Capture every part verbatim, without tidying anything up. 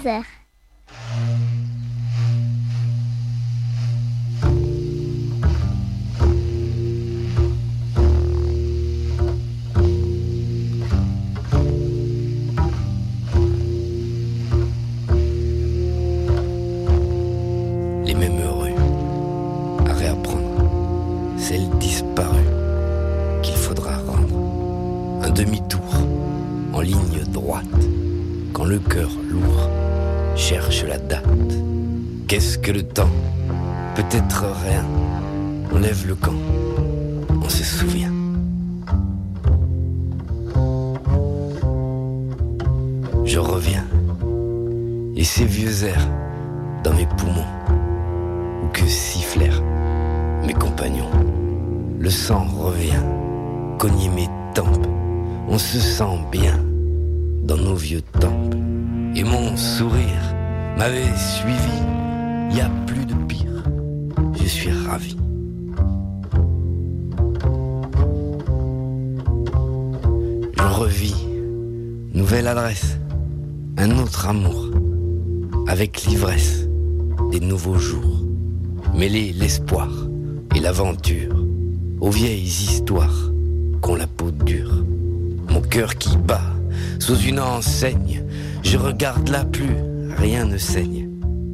Les mêmes rues à réapprendre, celles disparues qu'il faudra rendre. Un demi-tour en ligne droite, quand le cœur lourd cherche la date. Qu'est-ce que le temps? Peut-être rien. On lève le camp, on se souvient. Je reviens, et ces vieux airs dans mes poumons, ou que sifflèrent mes compagnons. Le sang revient, cogner mes tempes, on se sent bien dans nos vieux temples. Et mon sourire m'avait suivi, y a plus de pire, je suis ravi. Je revis, nouvelle adresse, un autre amour, avec l'ivresse des nouveaux jours, mêler l'espoir et l'aventure aux vieilles histoires qu'ont la peau dure. Mon cœur qui bat sous une enseigne, je regarde là plus, rien ne saigne.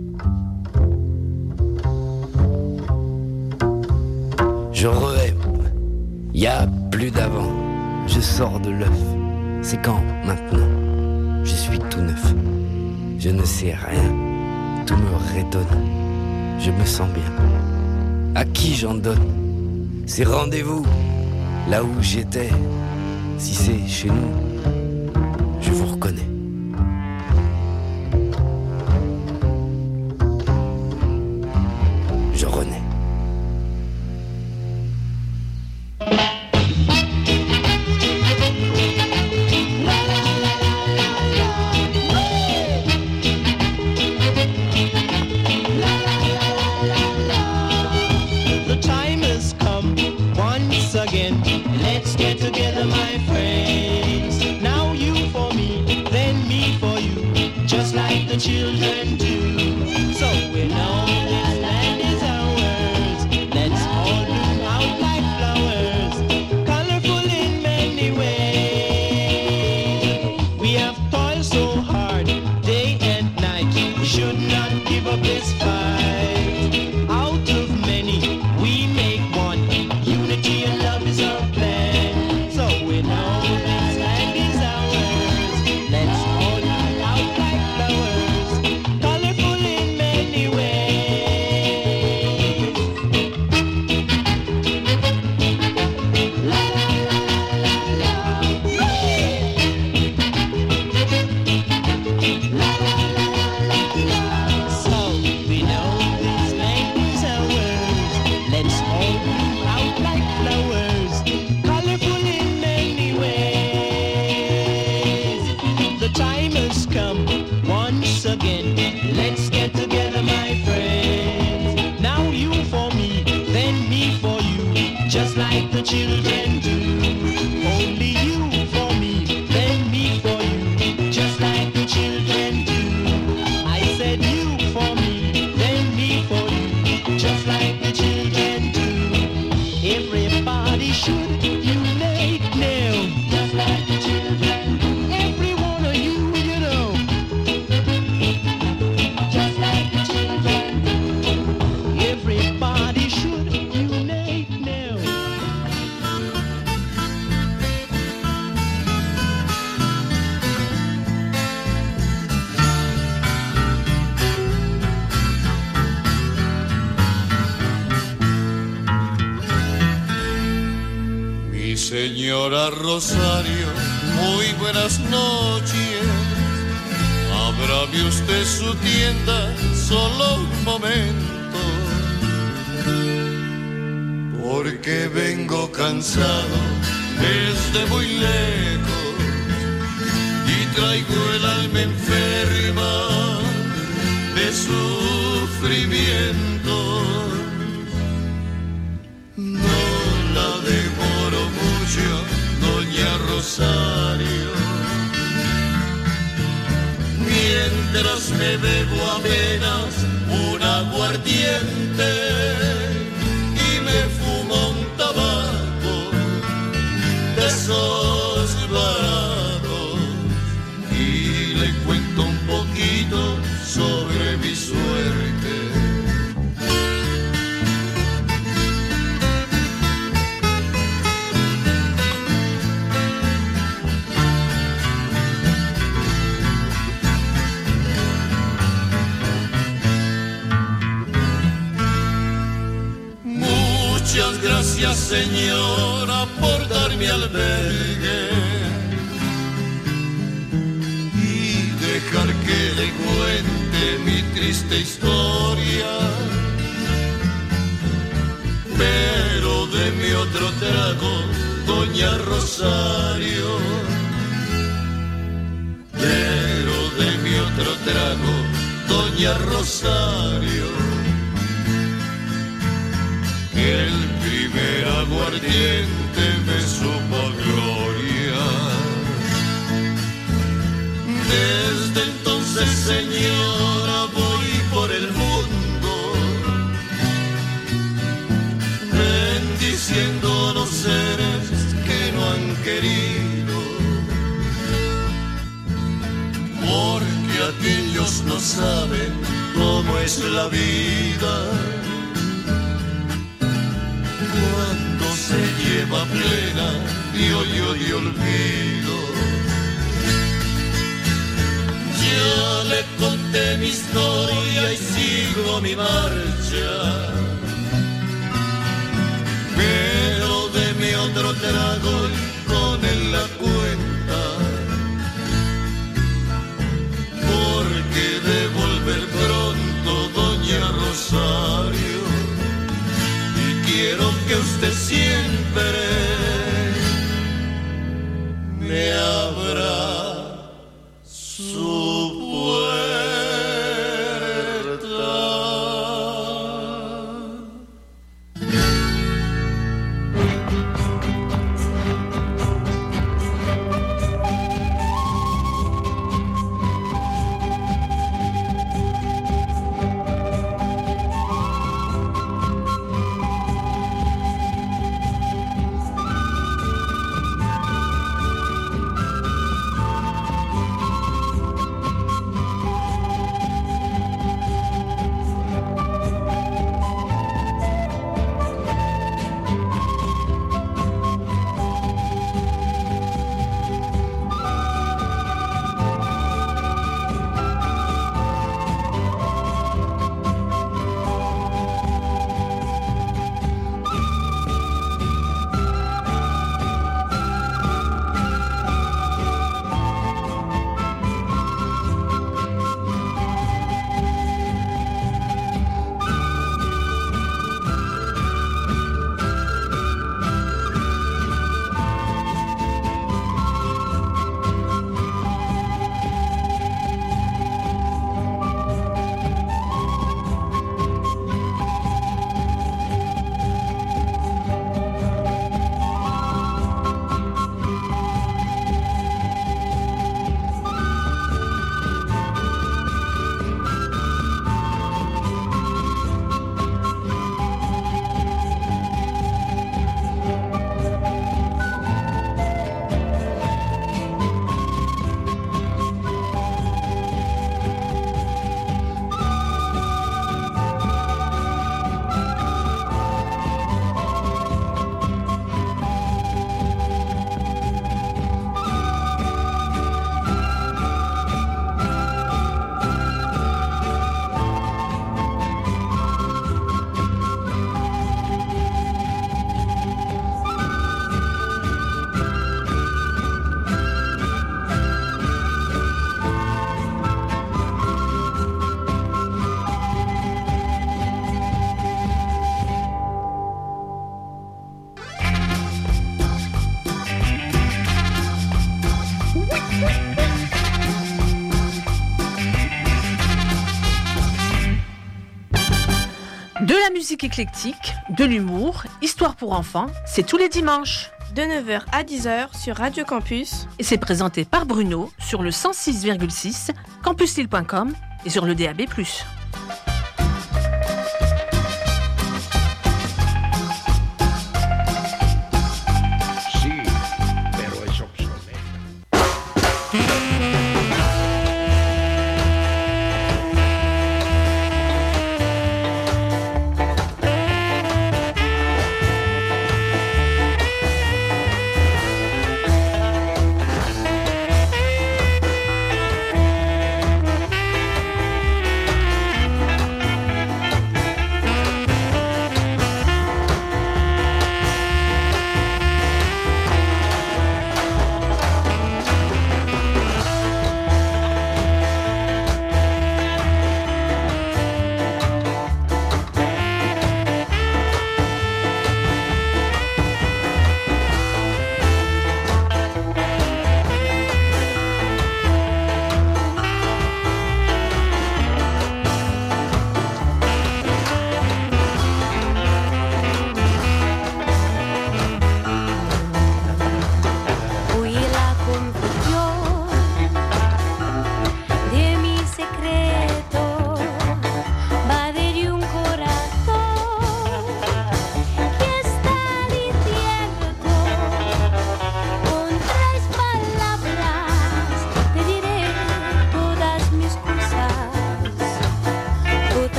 Je re-aime, y a plus d'avant, je sors de l'œuf, c'est quand maintenant, je suis tout neuf. Je ne sais rien, tout me rétonne, je me sens bien. À qui j'en donne ces rendez-vous, là où j'étais, si c'est chez nous, je vous reconnais. Je renais. Children do, so we know this land is ours. Let's all bloom out like flowers, colorful in many ways. We have toiled so hard, day and night. We should not give up this fight. Out of many, we make one. Unity and love is our plan. So we know this land is ours. Let's all bloom out like flowers. The children do. Only you for me, then me for you, just like the children do. I said you for me, then me for you, just like the children do. Everybody should unite now, just like the children do. Every one of you, you know, just like the children do. Everybody should unite now. Señora Rosario, muy buenas noches. Ábrame usted su tienda solo un momento, porque vengo cansado desde muy lejos y traigo el alma enferma de sufrimiento. No la demoro mucho, doña Rosario, mientras me me bebo apenas un aguardiente y me fumo un tabaco de esos baratos y le cuento un poquito sobre mi suerte. Muchas gracias, señora, por darme albergue y dejar que le cuente mi triste historia. Pero de mi otro trago, doña Rosario. Pero de mi otro trago, doña Rosario. El primer aguardiente me supo a gloria. Desde entonces, señora, voy por el mundo bendiciendo los seres que no han querido, porque aquellos no saben cómo es la vida cuando se lleva plena de odio y olvido. Ya le conté mi historia y sigo mi marcha, pero de mi otro trago y con él la cuenta, porque de volver pronto, doña Rosario, quiero que usted siempre me abra su puerta. De la musique éclectique, de l'humour, histoire pour enfants, c'est tous les dimanches. De neuf heures à dix heures sur Radio Campus. Et c'est présenté par Bruno sur le cent six virgule six, campuslille point com et sur le D A B plus.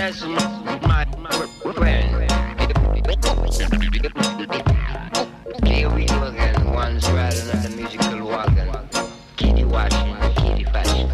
Yes, my, my friend. Here we go again, one's riding on the musical wagon. Kitty watching, kitty fashion.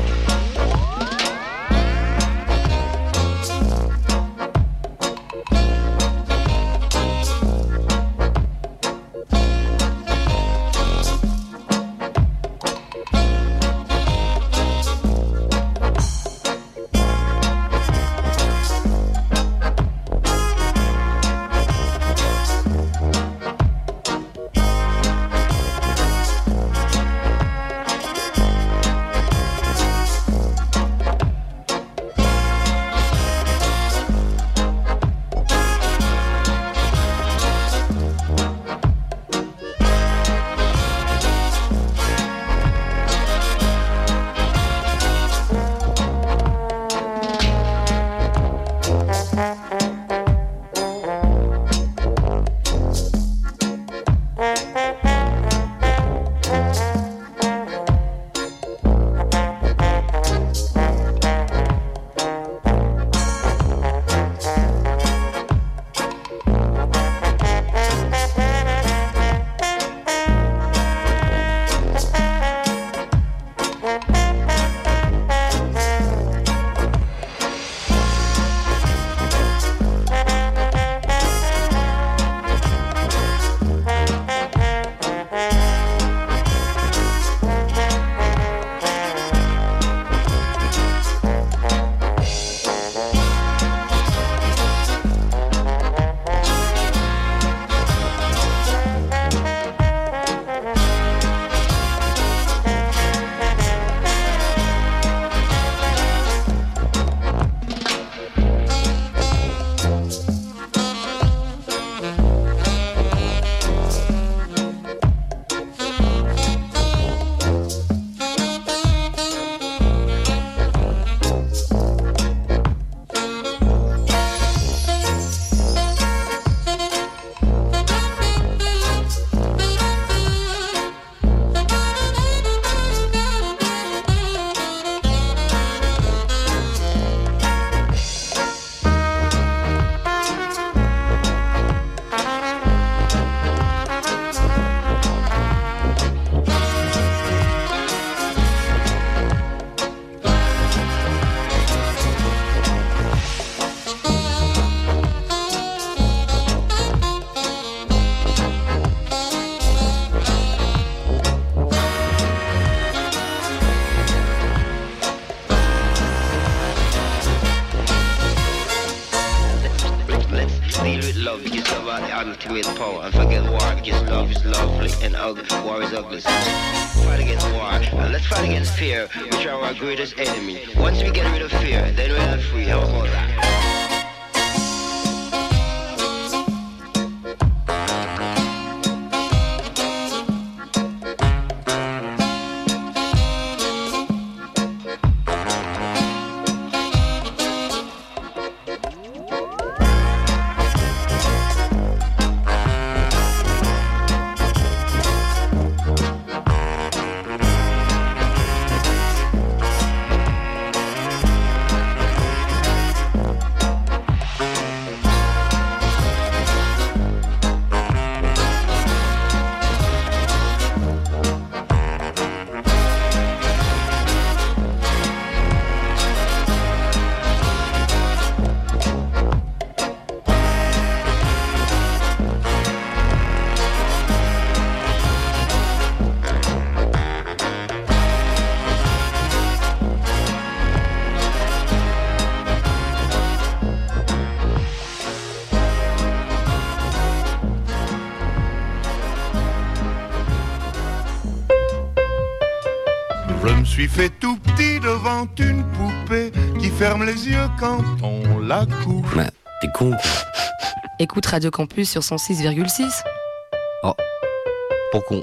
Ultimate power and forget war because love is lovely and ugly. War is ugly. Fight against war and let's fight against fear, which are our greatest enemy. Once we get rid of fear, then we are free. How about that? Je me suis fait tout petit devant une poupée qui ferme les yeux quand on la couche. Bah, t'es con. Écoute Radio Campus sur cent six virgule six. Oh, pour con.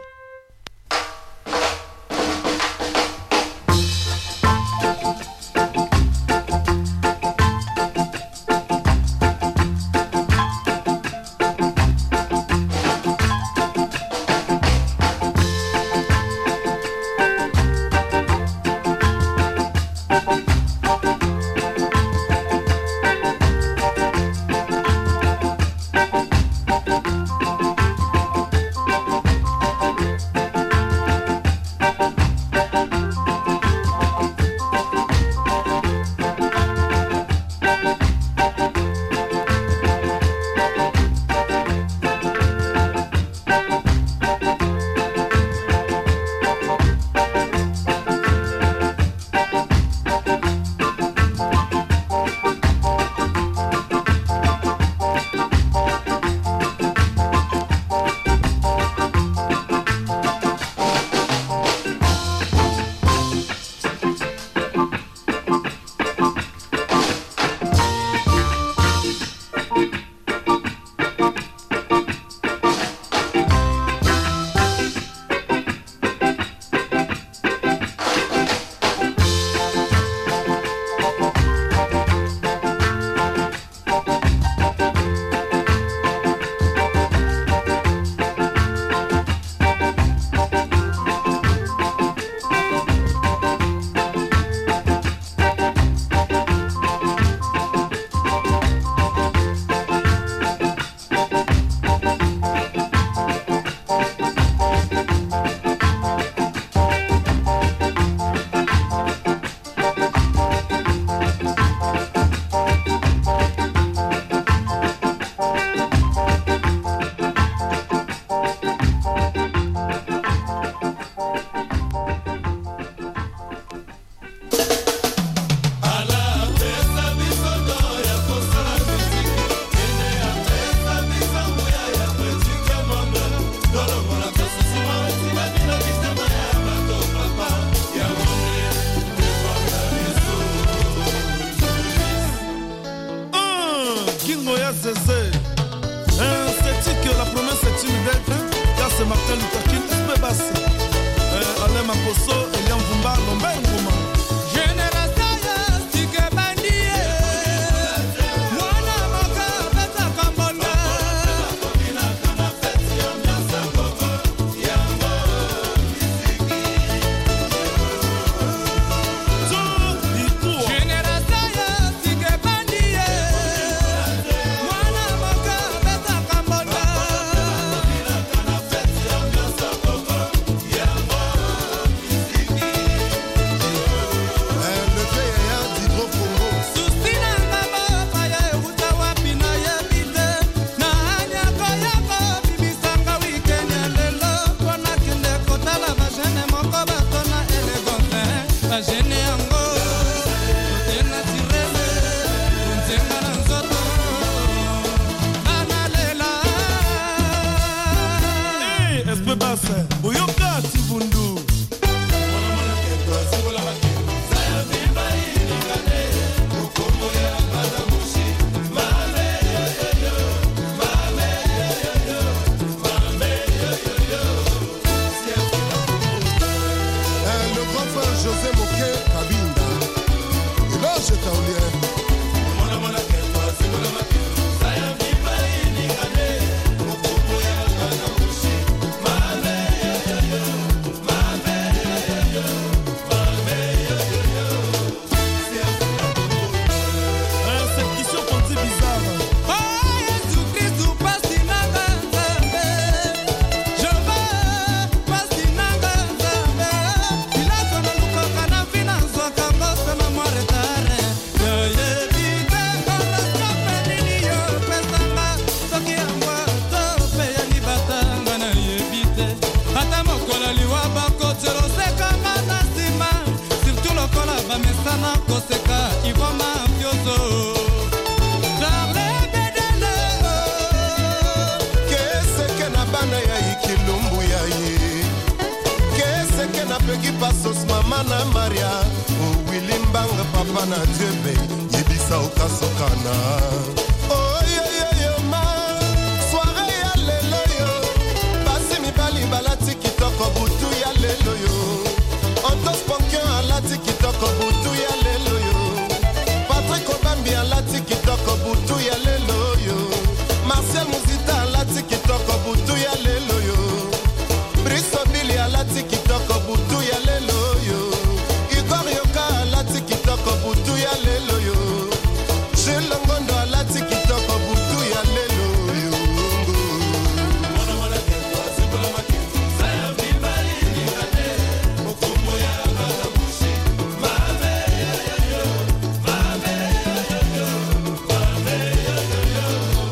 na Peggy Passos mama na Maria o Willy Mbanga papa na Diebe yebisa okasokana oh yo yo yo ma soirée ya lelo yo basi mibali balati kitoko butu ya lelo yo Antos Ponkion alati kitoko butu ya lelo yo Patrick Obambi alati kitoko butu ya lelo yo Marcel Muzita alati kitoko butu ya lelo yo Brice Billy alati kitoko butu ya lelo yo Igor Yoka alati kitoko butu ya lelo yo Jules Longondo alati kitoko butu ya lelo yo Mwana mwana kendo asibula makinzo Saya mbali ni kate Mokumbo ya kakabushi Mame ya ya yo Mame ya ya yo Mame ya ya yo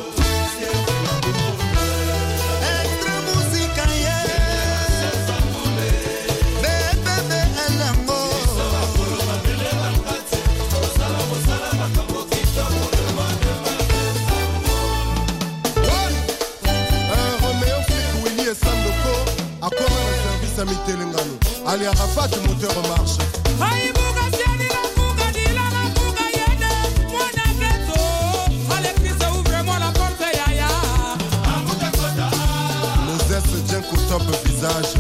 Extra música ye Bebe be elango Roméo Flick, Willy et Sandoko Accord le service à Mitelengano Ali Arafat, moteur en marche Moses Djenko top visage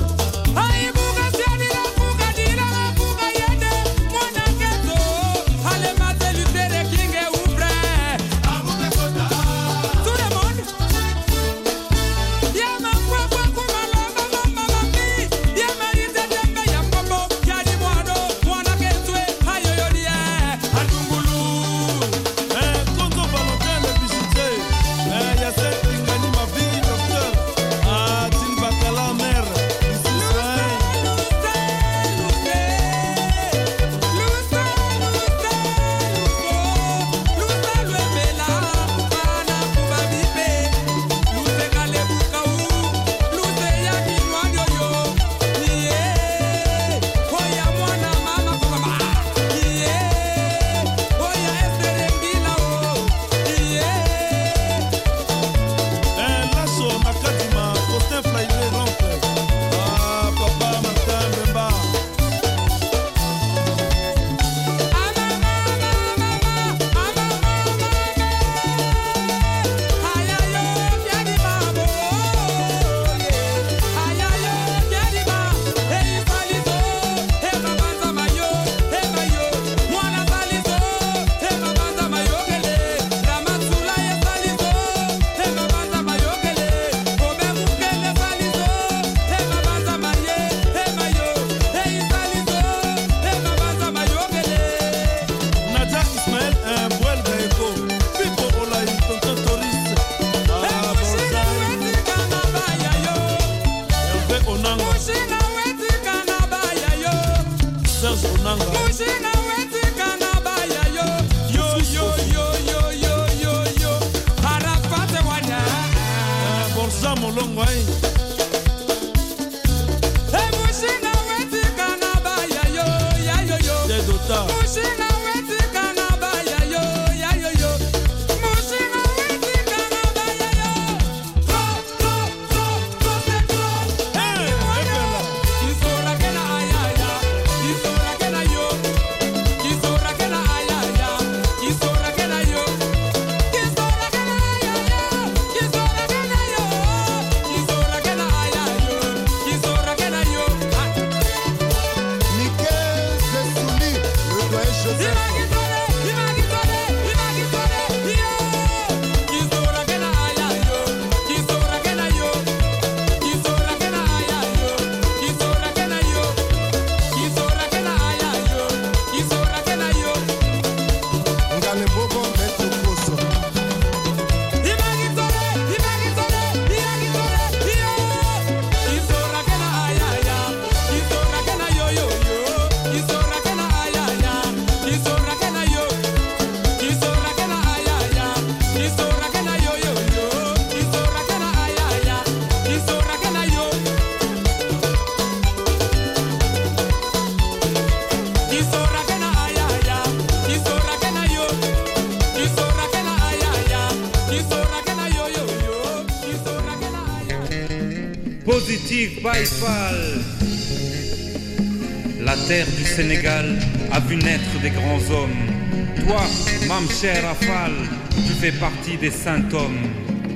Positive by Fall. La terre du Sénégal a vu naître des grands hommes. Toi, Mamcher Rafal, tu fais partie des saints hommes.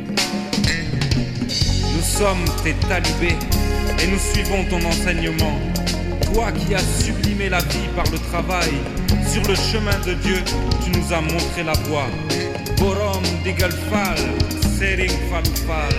Nous sommes tes talibés et nous suivons ton enseignement. Toi qui as sublimé la vie par le travail, sur le chemin de Dieu, tu nous as montré la voie. Borom Digalfal, Sering Falfal.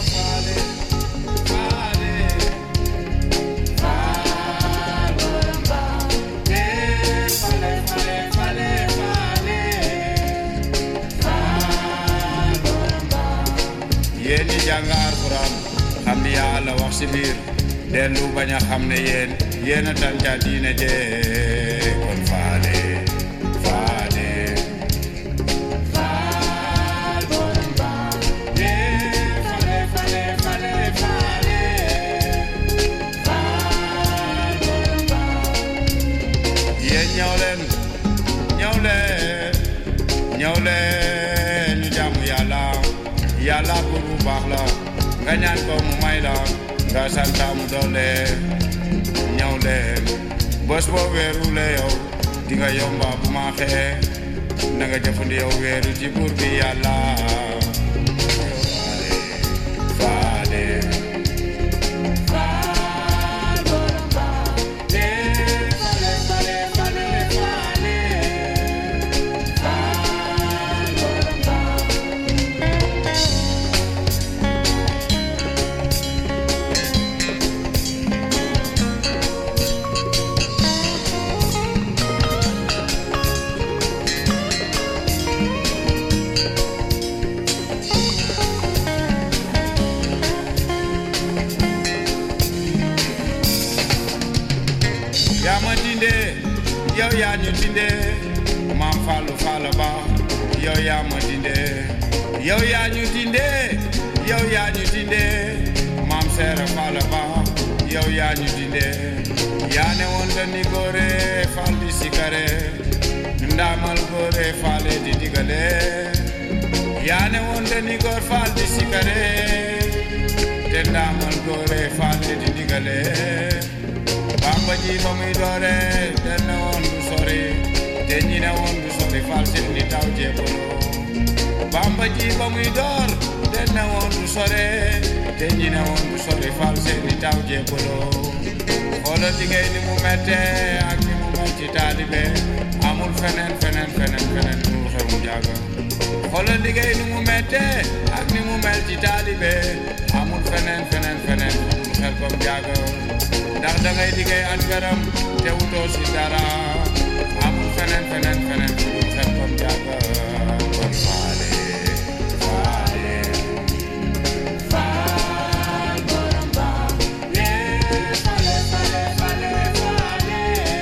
Yéen ñi jàng Alxuraan xam ni Yàlla wax ci biir dellu bañ a xam ne yéen yéen a tànca diine jee kon faale faale faal borom ba dee fale fale fale faale faal borom ba yéen ñëw leen ñëw leen ñëw leen ñu jaamu Yàlla Yàlla buur bu baax la nga ñaan ko mu may la nga santa mu doole ñëw leen bés boo weeru le yow di nga yomba bu ma xee na nga jëfandi yow weeru ci buur bi Yàlla faale faal borom ba dee fale fale fale faale faal borom ba yaa ma dinde yow yaa ñu dinde maam Fallou Fall Ba yow yaa ma dinde yow yaa ñu dinde yow yaa ñu dinde maam Seera Fall Ba yow yaa ñu dinde yaa ne woon dani góore Fall di sikare ndaamal góore Fall di digale yaa ne woon dani góor Fall di sikare te ndaamal góore Fall di digale Bamba ji ba muy doore den ne woon du sori te ñi ne woon du sori Fall seen ni taw jébbalo Bamba ji ba muy door den ne woon du sori te ñi ne woon du sori Fall seen ni taw jébbalo xoolal liggéey ni mu mette ak ni mu mel ci taalibe amul feneen feneen feneen feneen mu xew mu jaaga xoolal liggéey ni mu mette ak ni mu mel ci taalibe amul feneen feneen feneen mu xel kom jaaga ndax dangay liggéey at garam te wutoo si dara amul feneen feneen feneen mu xel kom jaaga kon faale faale faal borom ba lee fale fale fale faale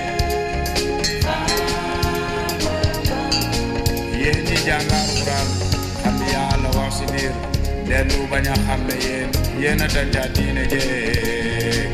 faal borom ba yéen ñi jàng Alxuraan xam Yàlla wax si biir dellu bañ a xam ne yéen yéen a tànca diine jee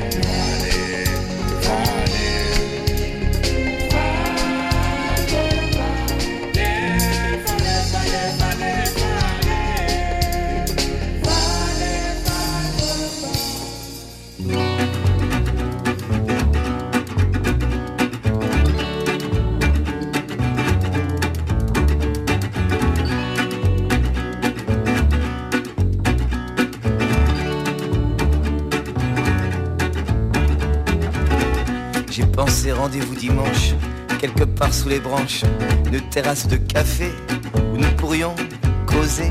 Pensez rendez-vous dimanche, quelque part sous les branches, une terrasse de café où nous pourrions causer.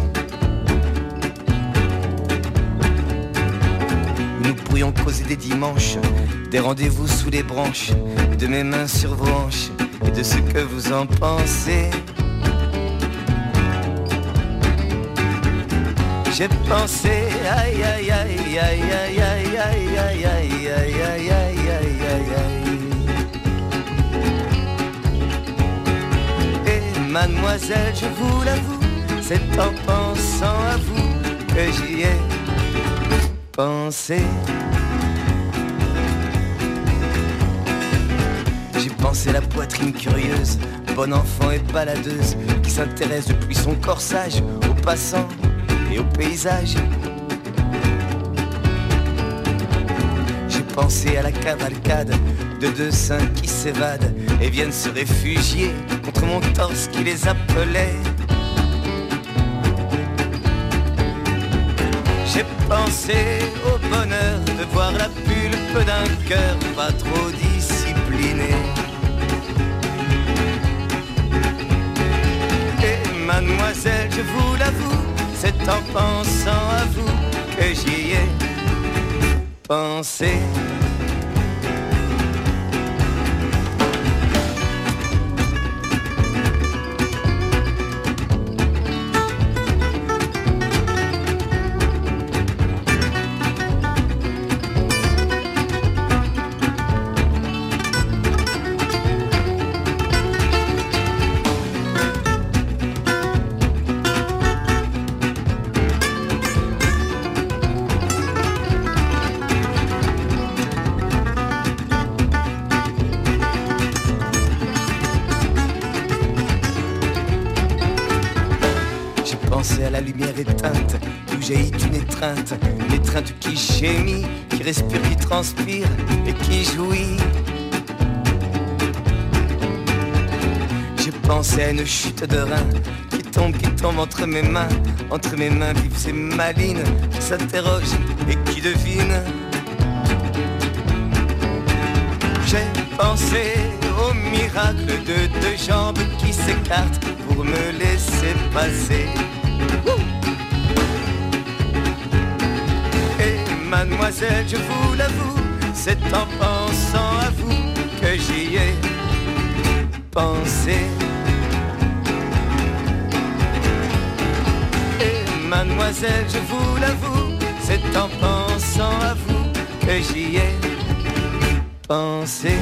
Où nous pourrions causer des dimanches, des rendez-vous sous les branches, de mes mains sur vos hanches et de ce que vous en pensez. J'ai pensé, aïe aïe aïe aïe aïe aïe aïe aïe aïe aïe aïe aïe aïe aïe. Mademoiselle, je vous l'avoue, c'est en pensant à vous que j'y ai pensé. J'ai pensé la poitrine curieuse, bonne enfant et baladeuse, qui s'intéresse depuis son corsage aux passants et aux paysages. J'ai pensé à la cavalcade de deux seins qui s'évadent et viennent se réfugier contre mon torse qui les appelait. J'ai pensé au bonheur de voir la pulpe d'un cœur pas trop discipliné. Et mademoiselle, je vous l'avoue, c'est en pensant à vous que j'y ai pensé. La lumière éteinte, d'où jaillit une étreinte, l'étreinte qui gémit, qui respire, qui transpire et qui jouit. J'ai pensé à une chute de rein qui tombe, qui tombe entre mes mains, entre mes mains vives et malines, qui s'interroge et qui devine. J'ai pensé au miracle de deux jambes qui s'écartent pour me laisser passer. Et mademoiselle, je vous l'avoue, c'est en pensant à vous que j'y ai pensé. Et mademoiselle, je vous l'avoue, c'est en pensant à vous que j'y ai pensé.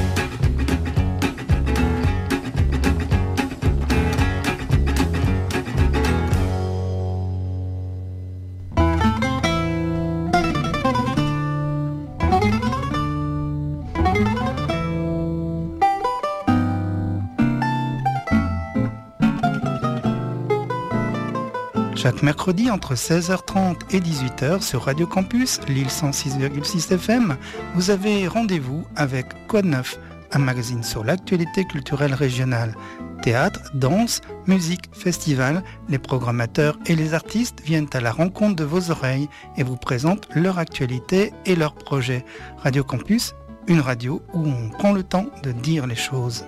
Chaque mercredi entre seize heures trente et dix-huit heures sur Radio Campus, Lille cent six virgule six F M, vous avez rendez-vous avec Quoi de neuf, un magazine sur l'actualité culturelle régionale. Théâtre, danse, musique, festival, les programmateurs et les artistes viennent à la rencontre de vos oreilles et vous présentent leur actualité et leurs projets. Radio Campus, une radio où on prend le temps de dire les choses.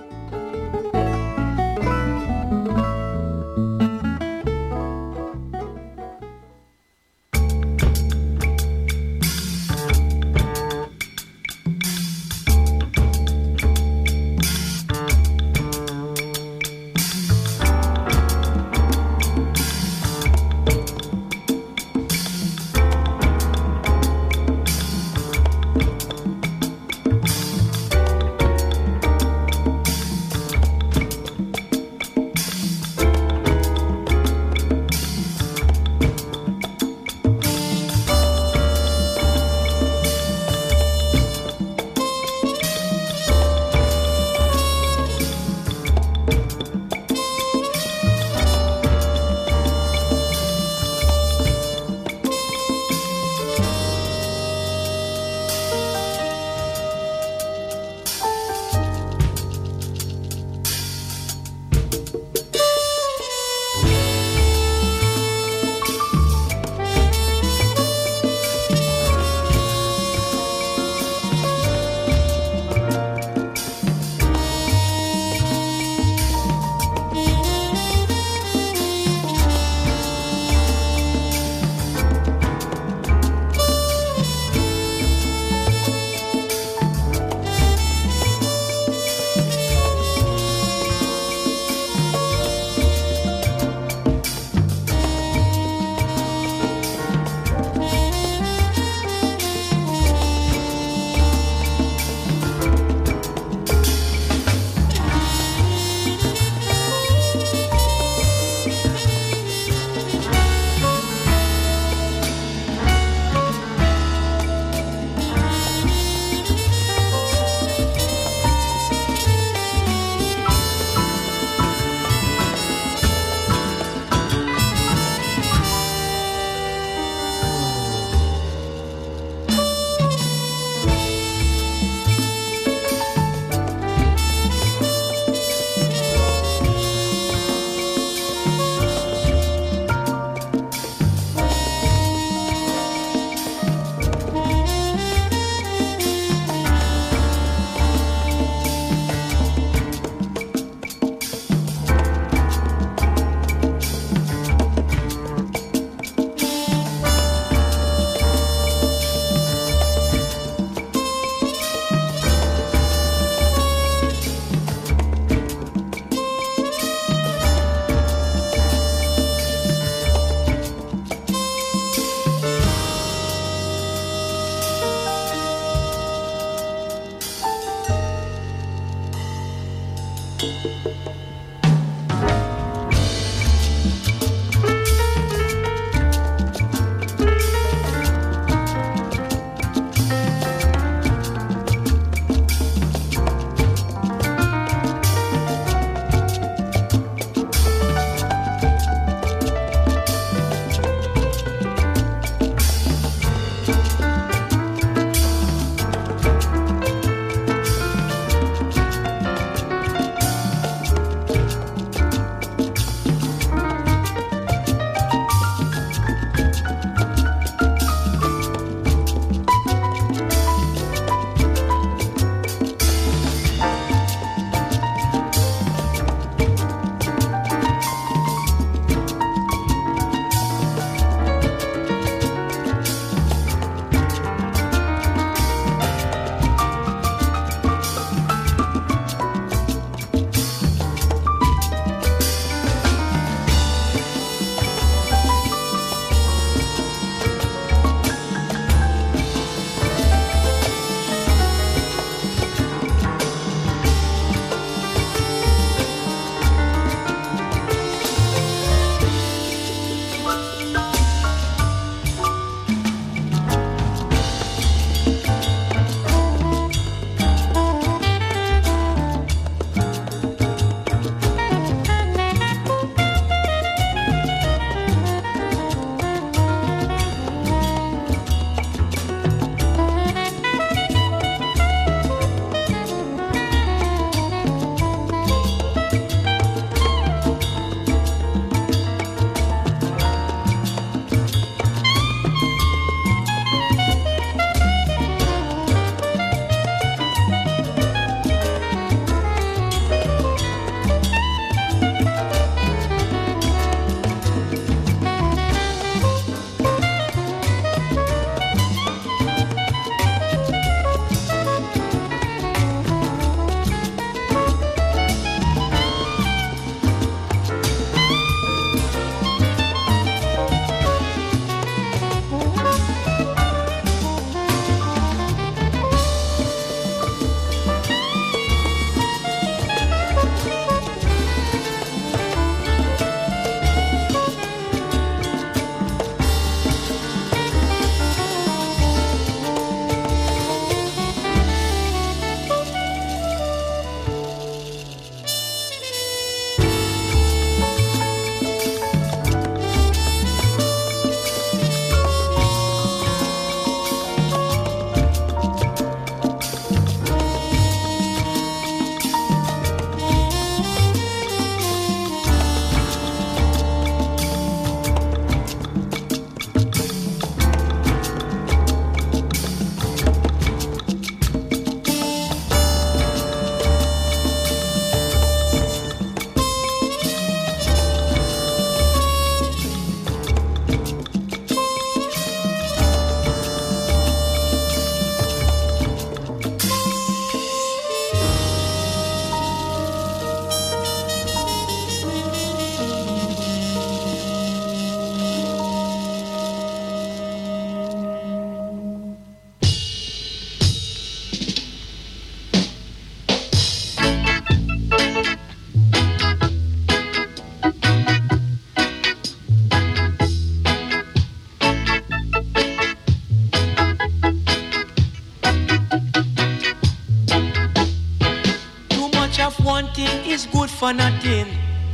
Wanting is good for nothing.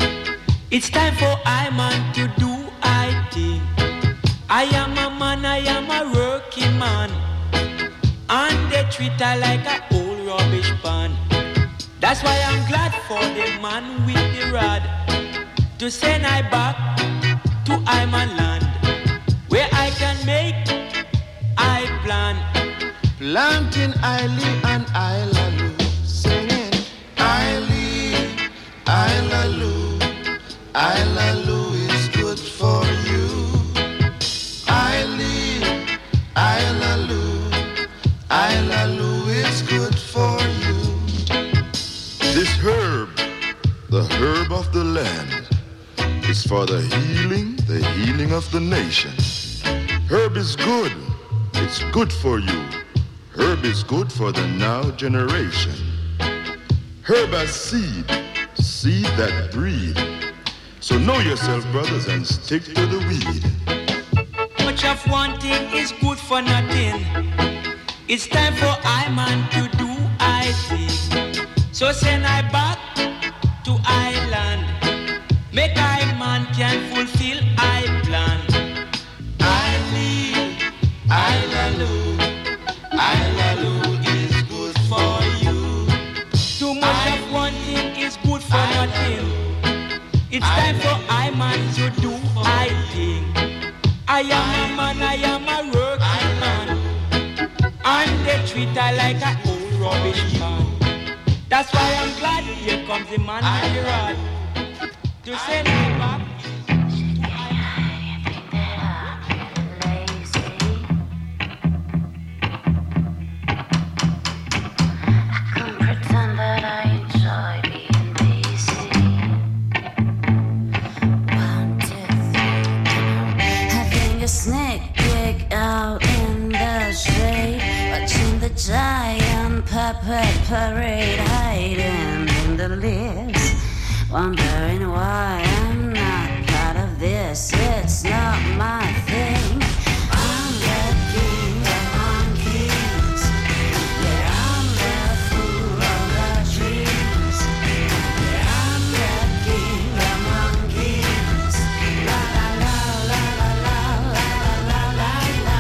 It's time for I man to do I thing. I am a man, I am a working man, and they treat I like a old rubbish pan. That's why I'm glad for the man with the rod to send I back to I man land, where I can make I plan. Planting Ailey and Ailalu, singing Ailey, Ailalu, Ailalu is good for you. Ailey, Ailalu, Ailalu is good for you. This herb, the herb of the land, is for the healing, the healing of the nation. Herb is good, it's good for you. Herb is good for the now generation. Herb as seed, seed that breed. So know yourself, brothers, and stick to the weed. Much of one thing is good for nothing. It's time for I man to do I thing. So send I back to island. Make I man can fulfill I plan. I live, I laloo, I laloo is good for you. Too much I of one thing is good for I nothing. It's I time for I man to do I thing. I am a man, I am a working man. And they treat I like a old rubbish can. That's why I'm glad here comes the man with the rod to send me back. Giant puppet parade hiding in the lids, wondering why I'm not part of this. It's not my thing. I'm the king of monkeys. Yeah, I'm the fool of the trees. Yeah, I'm the king of monkeys. La la la la la la la la la la.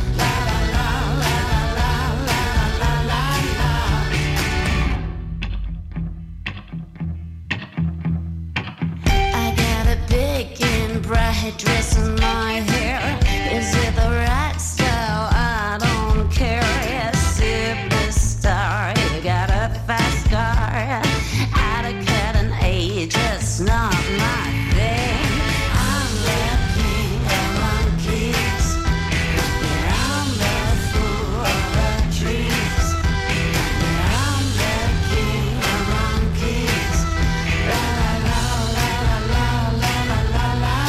Bright dress in my hair. Is it the right style? I don't care. Yes, superstar. You got a fast car. Out of cut and age. It's not my thing. I'm the king of monkeys. Yeah, I'm the fool of the trees. Yeah, I'm the king of monkeys. La la la la la la la la la.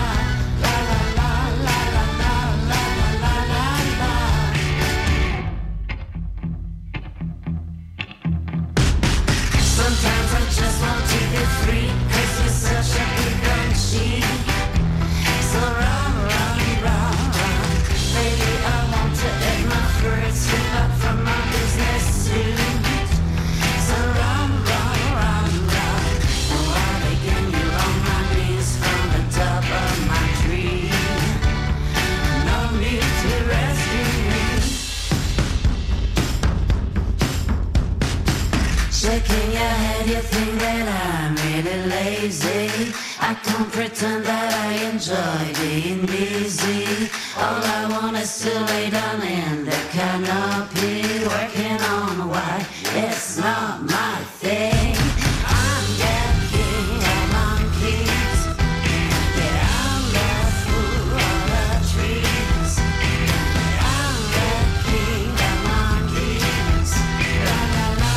Sometimes I just want to be free, 'cause you're such a big banshee. So run, run, run, run. Baby, I want to eat my fruit, slip up from my business suit. So run, run, run, run. And I'll begin you on my knees from the top of my tree. No need to rescue me. Shaking your head, you think that I'm really lazy. I can't pretend that I enjoy being busy. All I want is to lay down in the canopy, working on why it's not my thing. I'm the king of monkeys. Yeah, I'm the fool of the trees. I'm the king of monkeys. La la la.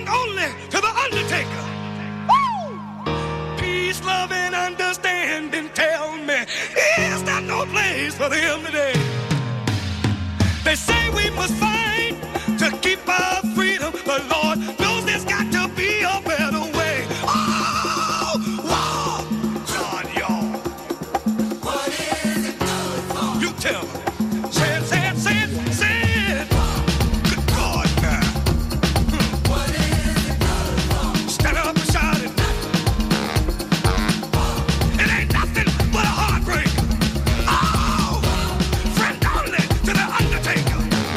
only to the undertaker. Woo! Peace, love, and understanding. Tell me, is there no place for them today? They say we must fight to keep our freedom, but Lord knows there's got to be a better way. Oh, wow, God, y'all. What is it good for? You tell me. Say it, say it, say it, say it. Good God, now. Hmm. What is it good for? Stand up and shout it. It ain't nothing but a heartbreak. Oh, friend only to the undertaker.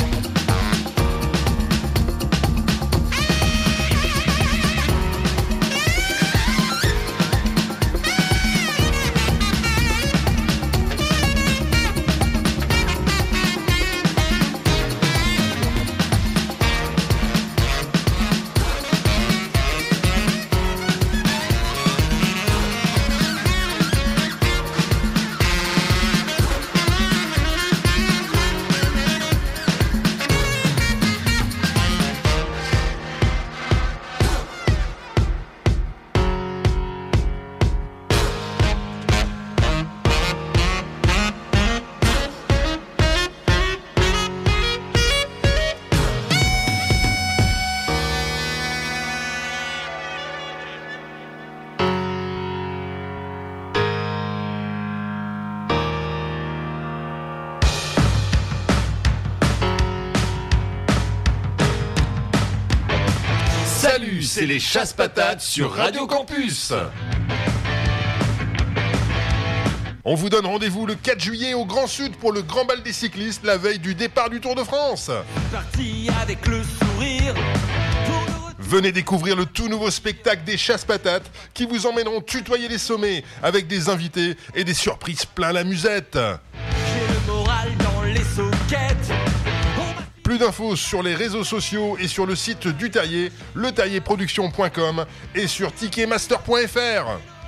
Salut, c'est les Chasse-Patates sur Radio Campus. On vous donne rendez-vous le quatre juillet au Grand Sud pour le Grand Bal des cyclistes, la veille du départ du Tour de France. Parti avec le sourire. Venez découvrir le tout nouveau spectacle des Chasse-Patates qui vous emmèneront tutoyer les sommets avec des invités et des surprises plein la musette. J'ai le moral dans les soquettes. Plus d'infos sur les réseaux sociaux et sur le site du Terrier, le terrier production point com et sur ticketmaster point f r.